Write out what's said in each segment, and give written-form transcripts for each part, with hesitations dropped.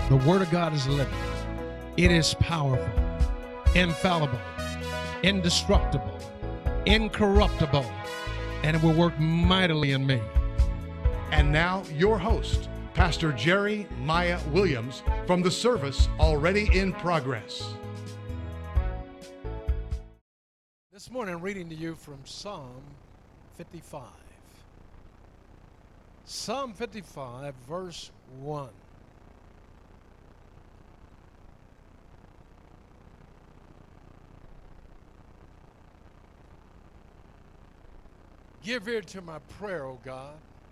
The Word of God is living. It is powerful, infallible, indestructible, incorruptible, and it will work mightily in me. And now, your host, Pastor Jerry Maya Williams, from the service already in progress. This morning I'm reading to you from Psalm 55. Psalm 55, verse 1. Give ear to my prayer, O God.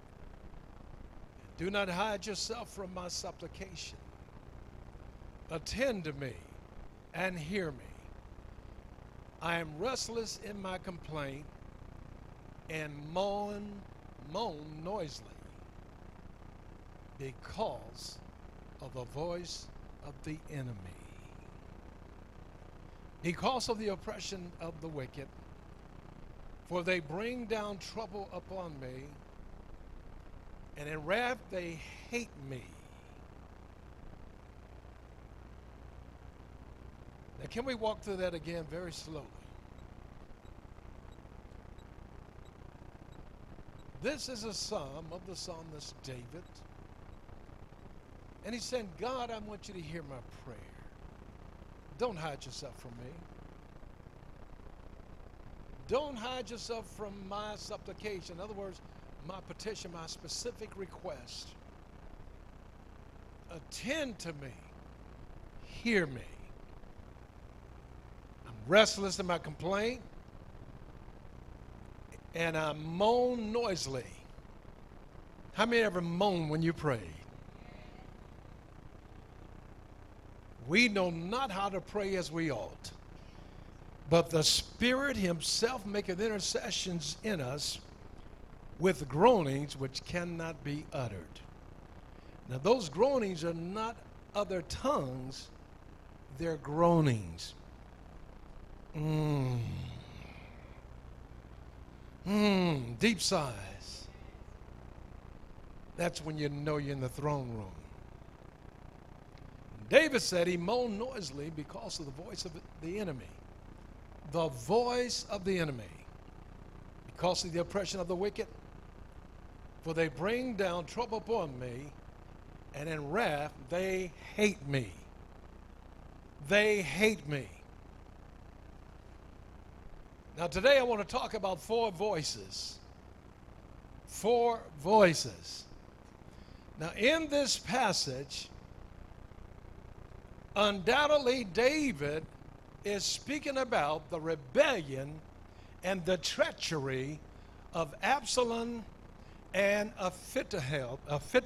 Do not hide yourself from my supplication. Attend to me and hear me. I am restless in my complaint and moan noisily because of the voice of the enemy, because of the oppression of the wicked. For they bring down trouble upon me, and in wrath they hate me. Now, can we walk through that again very slowly? This is a psalm of the psalmist David. And he's saying, God, I want you to hear my prayer. Don't hide yourself from me. Don't hide yourself from my supplication. In other words, my petition, my specific request. Attend to me. Hear me. I'm restless in my complaint, and I moan noisily. How many ever moan when you pray? We know not how to pray as we ought, but the Spirit himself maketh intercessions in us with groanings which cannot be uttered. Now those groanings are not other tongues, they're groanings. Deep sighs. That's when you know you're in the throne room. David said he moaned noisily because of the voice of the enemy. The voice of the enemy, because of the oppression of the wicked. For they bring down trouble upon me, and in wrath they hate me. They hate me. Now today I want to talk about four voices. Four voices. Now in this passage, undoubtedly David is speaking about the rebellion and the treachery of Absalom and Ahithophel.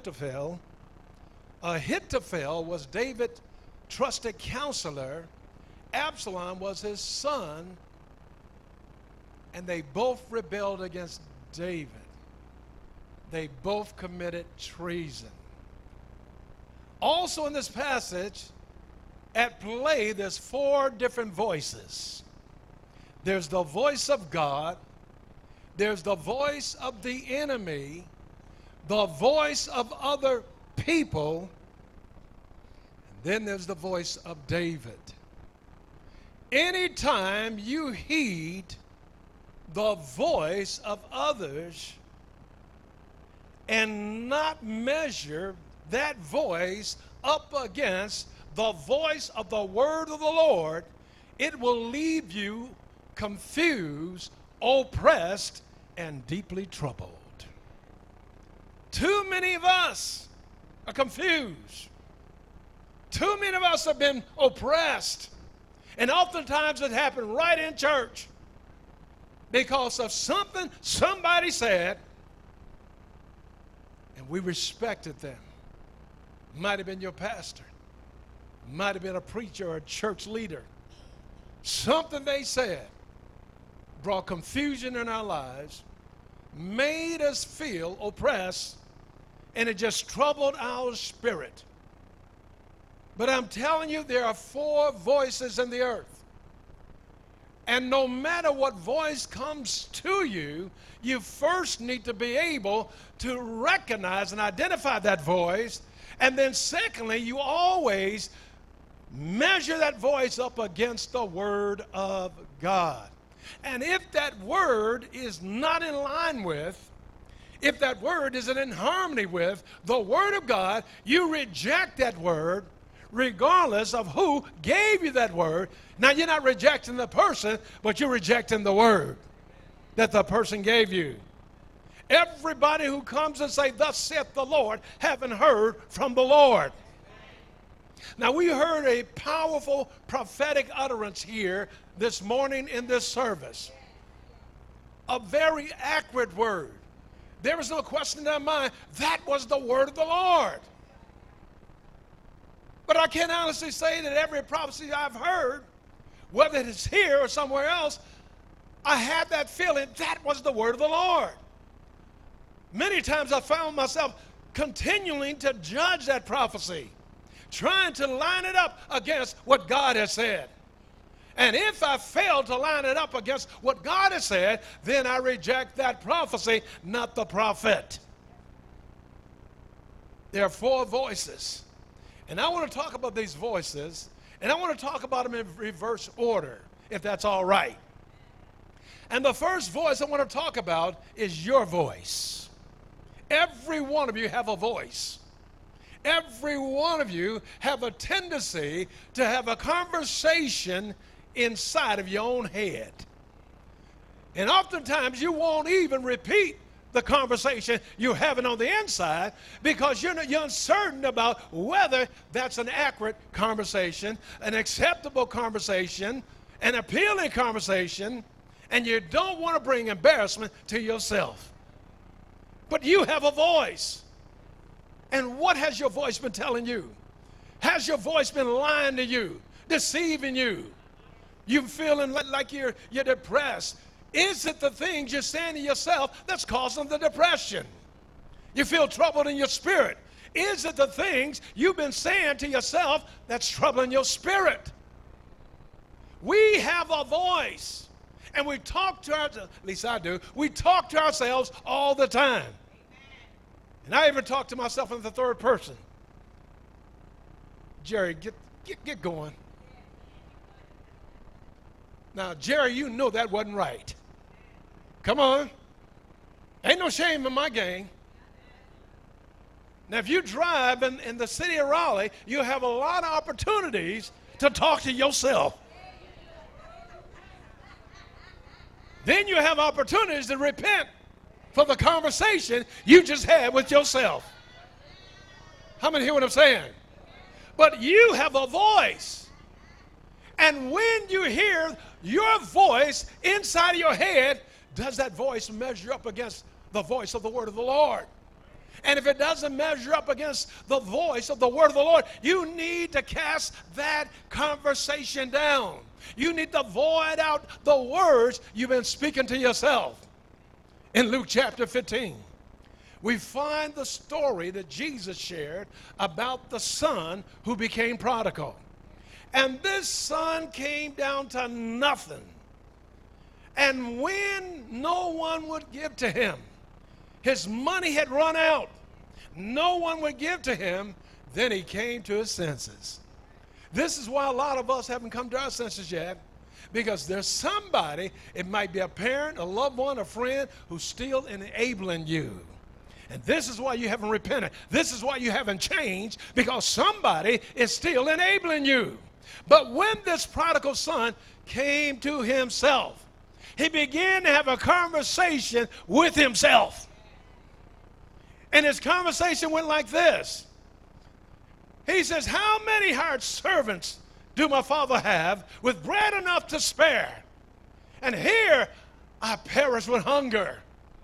Ahithophel was David's trusted counselor. Absalom was his son, and they both rebelled against David. They both committed treason. Also in this passage, at play, there's four different voices. There's the voice of God, there's the voice of the enemy, the voice of other people, and then there's the voice of David. Anytime you heed the voice of others and not measure that voice up against the voice of the word of the Lord, it will leave you confused, oppressed, and deeply troubled. Too many of us are confused. Too many of us have been oppressed. And oftentimes it happened right in church because of something somebody said, and we respected them. Might have been your pastor. Might have been a preacher or a church leader. Something they said brought confusion in our lives, made us feel oppressed, and it just troubled our spirit. But I'm telling you, there are four voices in the earth. And no matter what voice comes to you, you first need to be able to recognize and identify that voice And then secondly, you always measure that voice up against the Word of God. And if that word is not in line with, if that word isn't in harmony with the Word of God, you reject that word regardless of who gave you that word. Now, you're not rejecting the person, but you're rejecting the word that the person gave you. Everybody who comes and say, "Thus saith the Lord," haven't heard from the Lord. Now, we heard a powerful prophetic utterance here this morning in this service. A very accurate word. There was no question in our mind, that was the word of the Lord. But I can honestly say that every prophecy I've heard, whether it's here or somewhere else, I had that feeling that was the word of the Lord. Many times I found myself continuing to judge that prophecy, trying to line it up against what God has said. And if I fail to line it up against what God has said, then I reject that prophecy, not the prophet. There are four voices. And I want to talk about these voices, and I want to talk about them in reverse order, if that's all right. And the first voice I want to talk about is your voice. Every one of you have a voice. Every one of you have a tendency to have a conversation inside of your own head. And oftentimes you won't even repeat the conversation you're having on the inside because you're uncertain about whether that's an accurate conversation, an acceptable conversation, an appealing conversation, and you don't want to bring embarrassment to yourself. But you have a voice. And what has your voice been telling you? Has your voice been lying to you, deceiving you? You feeling like you're depressed? Is it the things you're saying to yourself that's causing the depression? You feel troubled in your spirit. Is it the things you've been saying to yourself that's troubling your spirit? We have a voice, and we talk to ourselves, at least I do, we talk to ourselves all the time. And I even talk to myself in the third person. Jerry, get going. Now, Jerry, you know that wasn't right. Come on. Ain't no shame in my game. Now, if you drive in the city of Raleigh, you have a lot of opportunities to talk to yourself. Then you have opportunities to repent for the conversation you just had with yourself. How many hear what I'm saying? But you have a voice. And when you hear your voice inside of your head, does that voice measure up against the voice of the word of the Lord? And if it doesn't measure up against the voice of the word of the Lord, you need to cast that conversation down. You need to void out the words you've been speaking to yourself. In Luke chapter 15, we find the story that Jesus shared about the son who became prodigal. And this son came down to nothing. And when no one would give to him, his money had run out, no one would give to him, then he came to his senses. This is why a lot of us haven't come to our senses yet, because there's somebody, it might be a parent, a loved one, a friend, who's still enabling you. And this is why you haven't repented. This is why you haven't changed, because somebody is still enabling you. But when this prodigal son came to himself, he began to have a conversation with himself. And his conversation went like this. He says, "How many hired servants do my father have with bread enough to spare? And here I perish with hunger.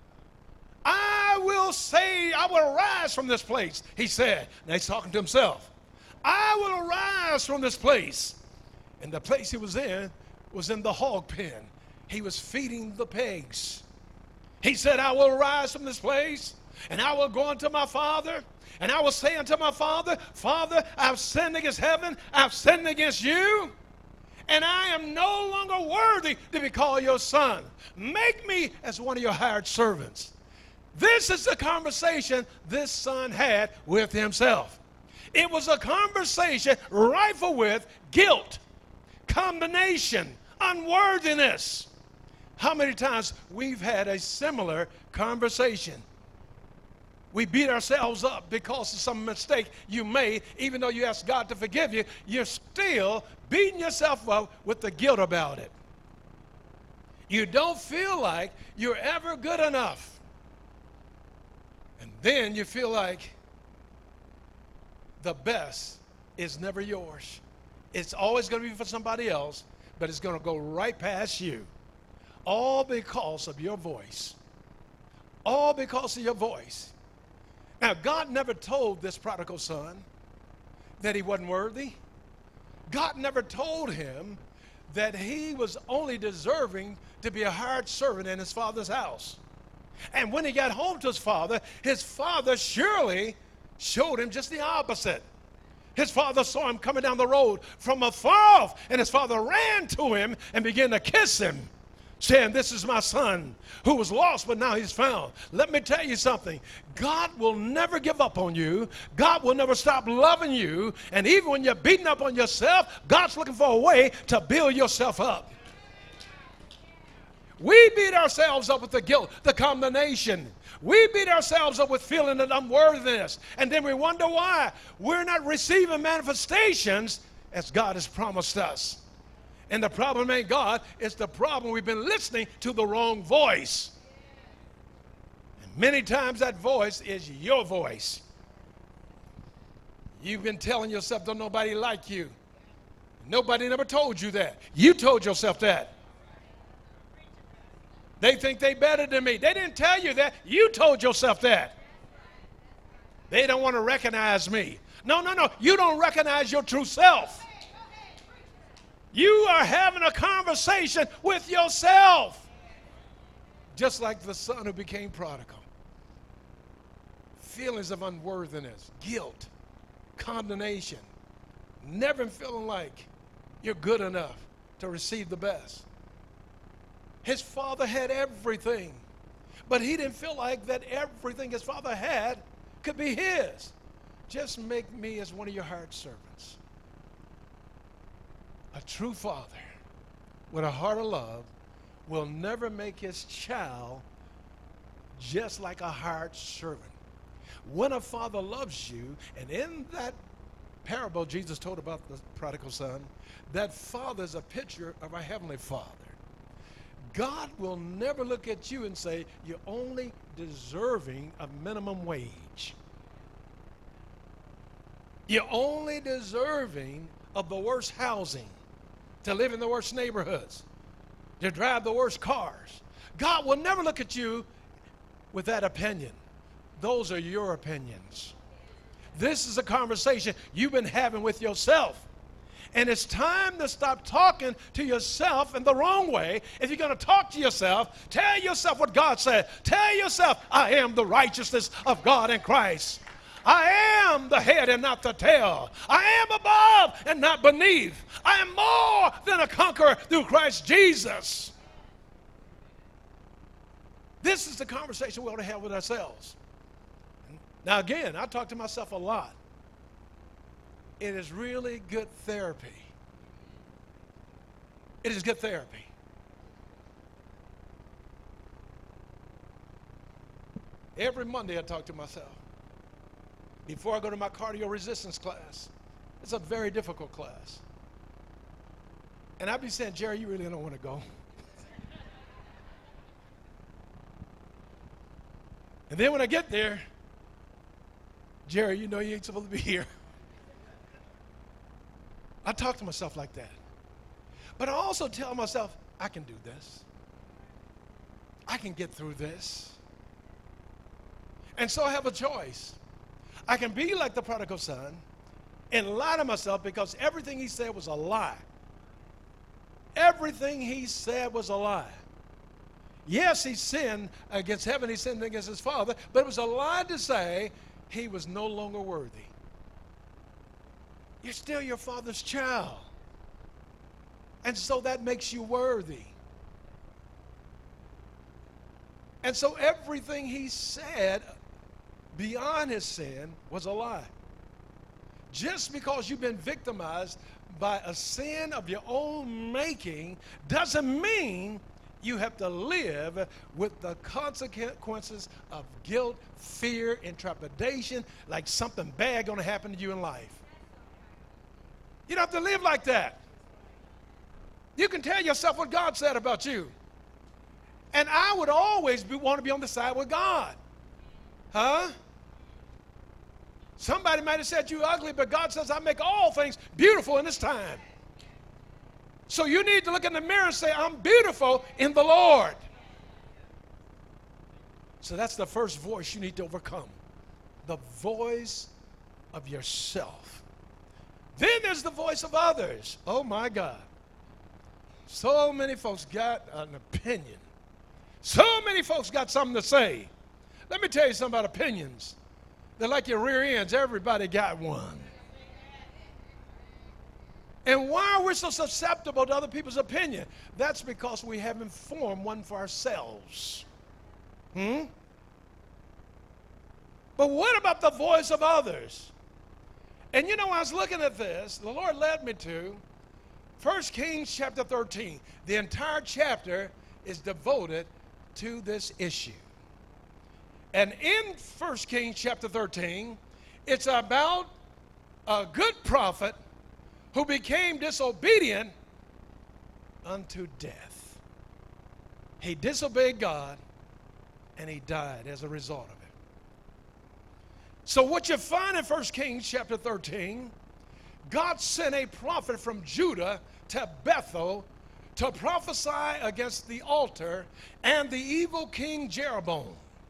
I will arise from this place," he said. Now he's talking to himself. "I will arise from this place." And the place he was in the hog pen. He was feeding the pigs. He said, "I will rise from this place, and I will go unto my father, and I will say unto my father, Father, I've sinned against heaven, I've sinned against you, and I am no longer worthy to be called your son. Make me as one of your hired servants." This is the conversation this son had with himself. It was a conversation rife with guilt, condemnation, unworthiness. How many times we've had a similar conversation? We beat ourselves up because of some mistake you made. Even though you ask God to forgive you, you're still beating yourself up with the guilt about it. You don't feel like you're ever good enough. And then you feel like the best is never yours. It's always going to be for somebody else, but it's going to go right past you. All because of your voice. All because of your voice. Now, God never told this prodigal son that he wasn't worthy. God never told him that he was only deserving to be a hired servant in his father's house. And when he got home to his father surely showed him just the opposite. His father saw him coming down the road from afar off, and his father ran to him and began to kiss him, saying, "This is my son who was lost, but now he's found." Let me tell you something. God will never give up on you. God will never stop loving you. And even when you're beating up on yourself, God's looking for a way to build yourself up. We beat ourselves up with the guilt, the condemnation. We beat ourselves up with feeling of unworthiness. And then we wonder why we're not receiving manifestations as God has promised us. And the problem ain't God, it's the problem we've been listening to the wrong voice. And many times that voice is your voice. You've been telling yourself, don't nobody like you. Nobody never told you that. You told yourself that. They think they better than me. They didn't tell you that. You told yourself that. They don't want to recognize me. No. You don't recognize your true self. You are having a conversation with yourself. Just like the son who became prodigal. Feelings of unworthiness, guilt, condemnation. Never feeling like you're good enough to receive the best. His father had everything, but he didn't feel like that everything his father had could be his. Just make me as one of your hired servants. A true father with a heart of love will never make his child just like a hired servant. When a father loves you, and in that parable Jesus told about the prodigal son, that father is a picture of our heavenly Father. God will never look at you and say, you're only deserving of minimum wage. You're only deserving of the worst housing, to live in the worst neighborhoods, to drive the worst cars. God will never look at you with that opinion. Those are your opinions. This is a conversation you've been having with yourself. And it's time to stop talking to yourself in the wrong way. If you're going to talk to yourself, tell yourself what God said. Tell yourself, I am the righteousness of God in Christ. I am the head and not the tail. I am above and not beneath. I am more than a conqueror through Christ Jesus. This is the conversation we ought to have with ourselves. Now again, I talk to myself a lot. It is really good therapy. It is good therapy. Every Monday I talk to myself. Before I go to my cardio resistance class, it's a very difficult class. And I'd be saying, Jerry, you really don't want to go. And then when I get there, Jerry, you know you ain't supposed to be here. I talk to myself like that. But I also tell myself, I can do this. I can get through this. And so I have a choice. I can be like the prodigal son and lie to myself because everything he said was a lie. Everything he said was a lie. Yes, he sinned against heaven, he sinned against his father, but it was a lie to say he was no longer worthy. You're still your father's child. And so that makes you worthy. And so everything he said beyond his sin was a lie. Just because you've been victimized by a sin of your own making doesn't mean you have to live with the consequences of guilt, fear, and trepidation, like something bad going to happen to you in life. You don't have to live like that. You can tell yourself what God said about you. And I would always want to be on the side with God. Huh? Somebody might have said you ugly, but God says, I make all things beautiful in this time. So you need to look in the mirror and say, I'm beautiful in the Lord. So that's the first voice you need to overcome. The voice of yourself. Then there's the voice of others. Oh my God. So many folks got an opinion. So many folks got something to say. Let me tell you something about opinions. They're like your rear ends. Everybody got one. And why are we so susceptible to other people's opinion? That's because we haven't formed one for ourselves. But what about the voice of others? And you know, I was looking at this. The Lord led me to 1 Kings chapter 13. The entire chapter is devoted to this issue. And in 1 Kings chapter 13, it's about a good prophet who became disobedient unto death. He disobeyed God, and he died as a result of it. So what you find in 1 Kings chapter 13, God sent a prophet from Judah to Bethel to prophesy against the altar and the evil king Jeroboam.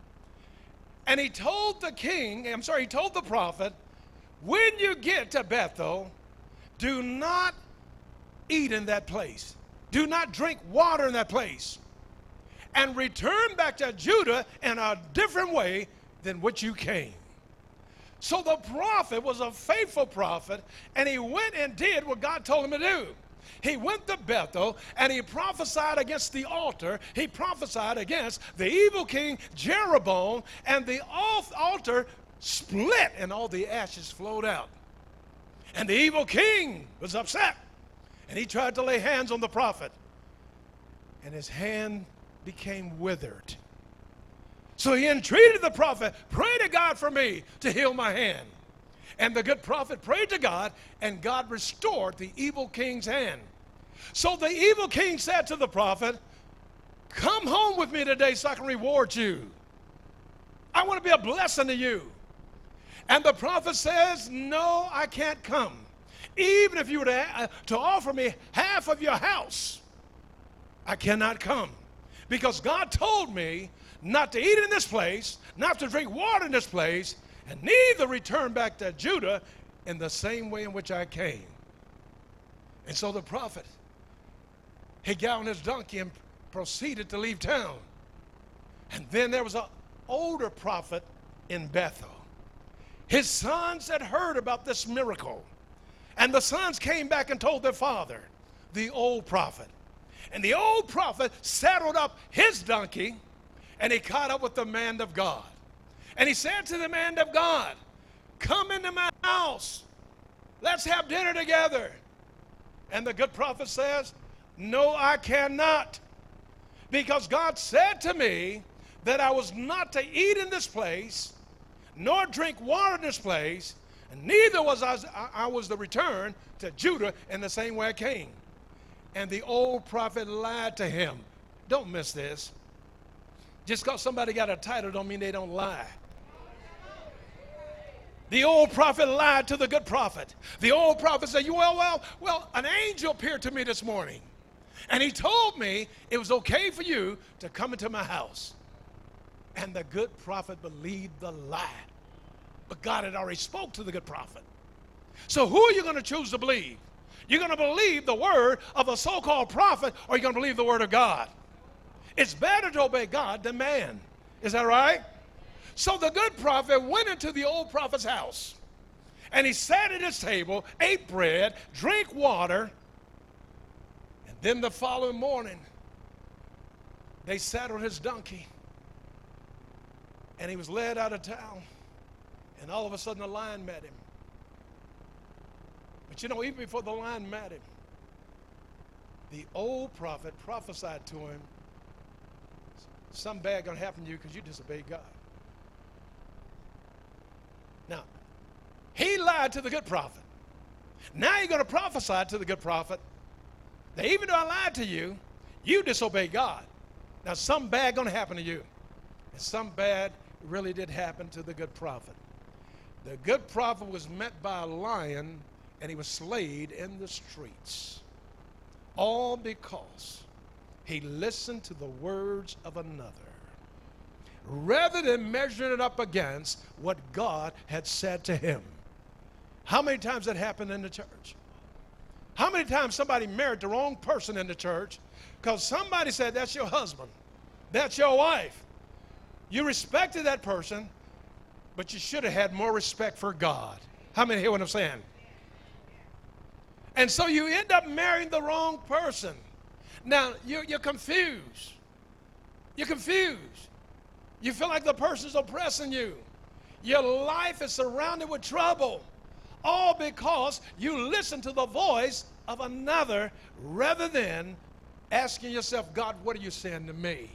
And he told the prophet, when you get to Bethel, do not eat in that place. Do not drink water in that place. And return back to Judah in a different way than which you came. So the prophet was a faithful prophet, and he went and did what God told him to do. He went to Bethel, and he prophesied against the altar. He prophesied against the evil king Jeroboam, and the altar split, and all the ashes flowed out. And the evil king was upset, and he tried to lay hands on the prophet, and his hand became withered. So he entreated the prophet, pray to God for me to heal my hand. And the good prophet prayed to God, and God restored the evil king's hand. So the evil king said to the prophet, come home with me today so I can reward you. I want to be a blessing to you. And the prophet says, no, I can't come. Even if you were to offer me half of your house, I cannot come. Because God told me not to eat in this place, not to drink water in this place, and neither return back to Judah in the same way in which I came. And so the prophet, he got on his donkey and proceeded to leave town. And then there was an older prophet in Bethel. His sons had heard about this miracle. And the sons came back and told their father, the old prophet. And the old prophet saddled up his donkey, and he caught up with the man of God. And he said to the man of God, come into my house. Let's have dinner together. And the good prophet says, no, I cannot. Because God said to me that I was not to eat in this place, nor drink water in this place, and neither was I was to return to Judah in the same way I came. And the old prophet lied to him. Don't miss this. Just because somebody got a title don't mean they don't lie. The old prophet lied to the good prophet. The old prophet said, well, an angel appeared to me this morning, and he told me it was okay for you to come into my house. And the good prophet believed the lie. But God had already spoke to the good prophet. So who are you going to choose to believe? You're going to believe the word of a so-called prophet, or you're going to believe the word of God? It's better to obey God than man. Is that right? So the good prophet went into the old prophet's house, and he sat at his table, ate bread, drank water, and then the following morning, they saddled his donkey, and he was led out of town, and all of a sudden a lion met him. But you know, even before the lion met him, the old prophet prophesied to him, something bad going to happen to you because you disobeyed God. Now, he lied to the good prophet. Now you're going to prophesy to the good prophet that even though I lied to you, you disobeyed God. Now something bad going to happen to you. And something bad really did happen to the good prophet. The good prophet was met by a lion and he was slayed in the streets. All because he listened to the words of another, rather than measuring it up against what God had said to him. How many times that happened in the church? How many times somebody married the wrong person in the church because somebody said, that's your husband, that's your wife. You respected that person, but you should have had more respect for God. How many hear what I'm saying? And so you end up marrying the wrong person. Now, you're confused. You're confused. You feel like the person's oppressing you. Your life is surrounded with trouble. All because you listen to the voice of another rather than asking yourself, God, what are you saying to me?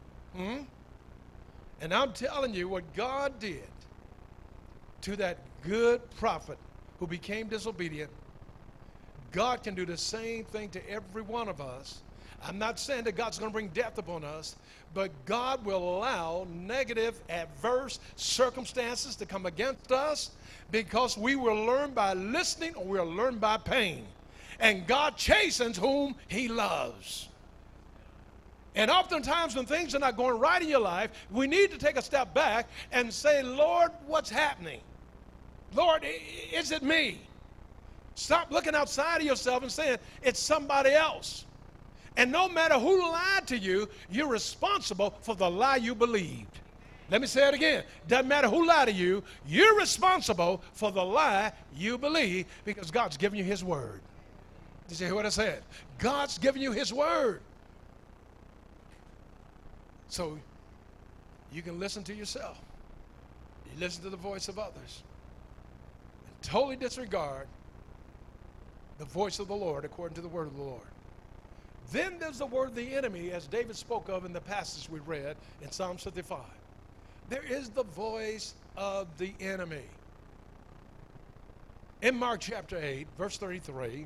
And I'm telling you what God did to that good prophet who became disobedient. God can do the same thing to every one of us. I'm not saying that God's going to bring death upon us, but God will allow negative, adverse circumstances to come against us because we will learn by listening or we'll learn by pain. And God chastens whom he loves. And oftentimes when things are not going right in your life, we need to take a step back and say, Lord, what's happening? Lord, is it me? Stop looking outside of yourself and saying it's somebody else. And no matter who lied to you, you're responsible for the lie you believed. Let me say it again. Doesn't matter who lied to you, you're responsible for the lie you believe because God's given you his word. Did you hear what I said? God's given you his word. So you can listen to yourself. You listen to the voice of others. And totally disregard the voice of the Lord according to the word of the Lord. Then there's the word of the enemy, as David spoke of in the passage we read in Psalm 55. There is the voice of the enemy. In Mark chapter 8, verse 33,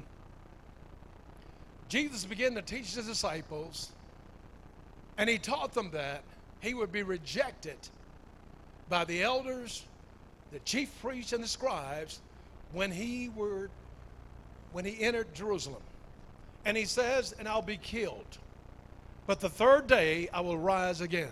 Jesus began to teach his disciples, and he taught them that he would be rejected by the elders, the chief priests, and the scribes when he entered Jerusalem. And he says, and I'll be killed, but the third day I will rise again.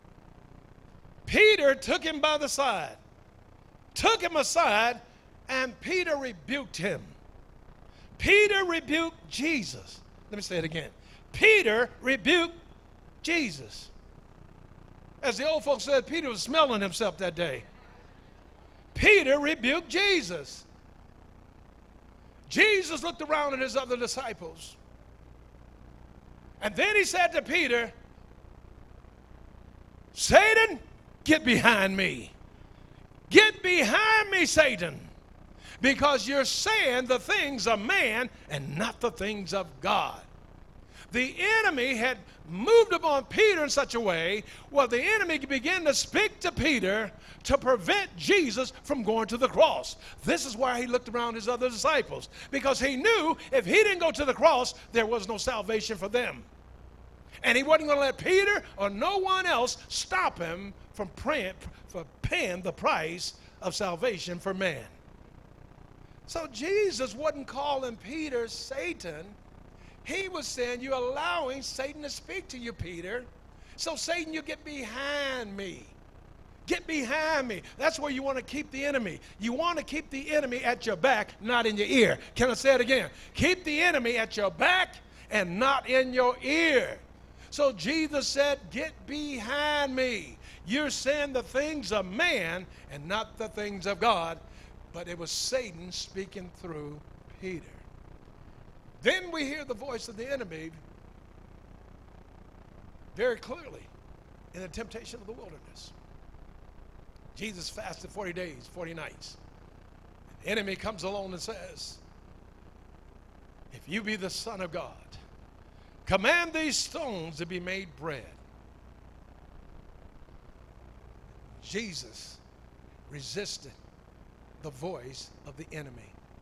Peter took him by the side, took him aside, and Peter rebuked him. Peter rebuked Jesus. Let me say it again. Peter rebuked Jesus. As the old folks said, Peter was smelling himself that day. Peter rebuked Jesus. Jesus looked around at his other disciples. And then he said to Peter, Satan, get behind me. Get behind me, Satan. Because you're saying the things of man and not the things of God. The enemy had moved upon Peter in such a way where the enemy began to speak to Peter to prevent Jesus from going to the cross. This is why he looked around his other disciples, because he knew if he didn't go to the cross, there was no salvation for them. And he wasn't going to let Peter or no one else stop him from paying the price of salvation for man. So Jesus wasn't calling Peter Satan. He was saying, you're allowing Satan to speak to you, Peter. So Satan, you get behind me. Get behind me. That's where you want to keep the enemy. You want to keep the enemy at your back, not in your ear. Can I say it again? Keep the enemy at your back and not in your ear. So Jesus said, get behind me. You're saying the things of man and not the things of God. But it was Satan speaking through Peter. Then we hear the voice of the enemy very clearly in the temptation of the wilderness. Jesus fasted 40 days, 40 nights. The enemy comes along and says, if you be the Son of God, command these stones to be made bread. Jesus resisted the voice of the enemy.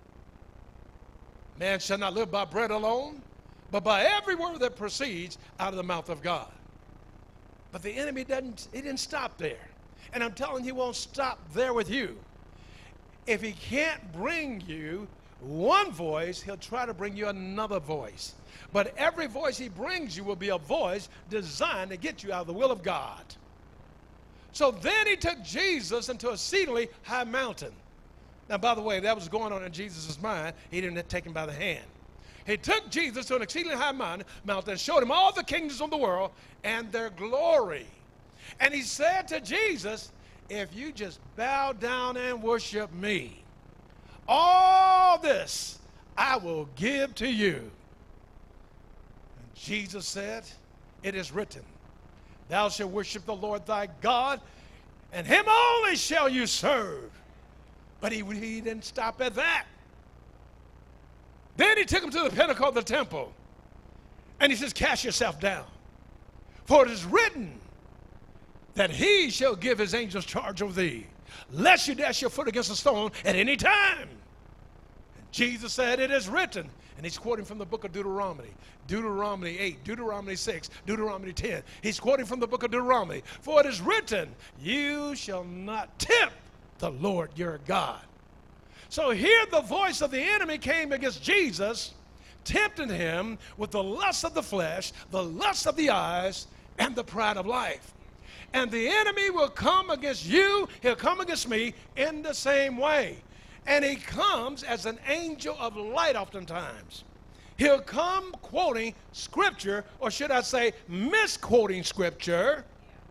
Man shall not live by bread alone, but by every word that proceeds out of the mouth of God. But the enemy didn't stop there. And I'm telling you, he won't stop there with you. If he can't bring you one voice, he'll try to bring you another voice. But every voice he brings you will be a voice designed to get you out of the will of God. So then he took Jesus into a exceedingly high mountain. Now, by the way, that was going on in Jesus' mind. He didn't take him by the hand. He took Jesus to an exceedingly high mountain and showed him all the kingdoms of the world and their glory. And he said to Jesus, if you just bow down and worship me, all this I will give to you. And Jesus said, it is written, thou shalt worship the Lord thy God, and him only shall you serve. But he didn't stop at that. Then he took him to the pinnacle of the temple, and he says, cast yourself down, for it is written that he shall give his angels charge over thee, lest you dash your foot against a stone at any time. And Jesus said, it is written. And he's quoting from the book of Deuteronomy. Deuteronomy 8, Deuteronomy 6, Deuteronomy 10. He's quoting from the book of Deuteronomy. For it is written, you shall not tempt the Lord your God. So here the voice of the enemy came against Jesus, tempting him with the lust of the flesh, the lust of the eyes, and the pride of life. And the enemy will come against you, he'll come against me in the same way. And he comes as an angel of light oftentimes. He'll come quoting scripture, or should I say misquoting scripture,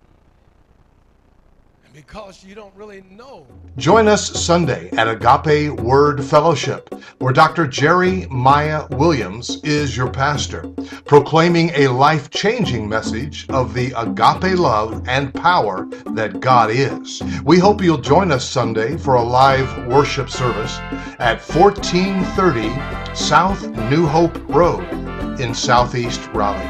because you don't really know. Join us Sunday at Agape Word Fellowship, where Dr. Jerry Maya Williams is your pastor, proclaiming a life-changing message of the agape love and power that God is. We hope you'll join us Sunday for a live worship service at 1430 South New Hope Road in Southeast Raleigh.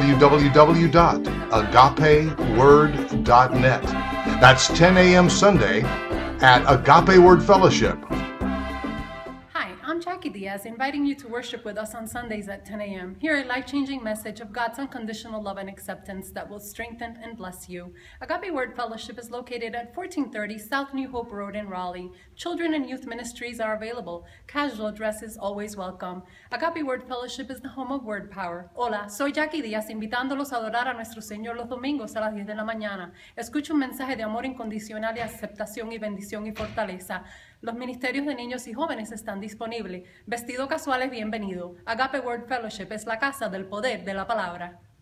www.agapeword.net. That's 10 a.m. Sunday at Agape Word Fellowship. Hi, I'm Jackie Diaz, inviting you to worship with us on Sundays at 10 a.m. Hear a life-changing message of God's unconditional love and acceptance that will strengthen and bless you. Agape Word Fellowship is located at 1430 South New Hope Road in Raleigh. Children and youth ministries are available. Casual dress is always welcome. Agape Word Fellowship is the home of word power. Hola, soy Jackie Díaz, invitándolos a adorar a nuestro Señor los domingos a las 10 de la mañana. Escucha un mensaje de amor incondicional y aceptación y bendición y fortaleza. Los ministerios de niños y jóvenes están disponibles. Vestido casual es bienvenido. Agape Word Fellowship es la casa del poder de la palabra.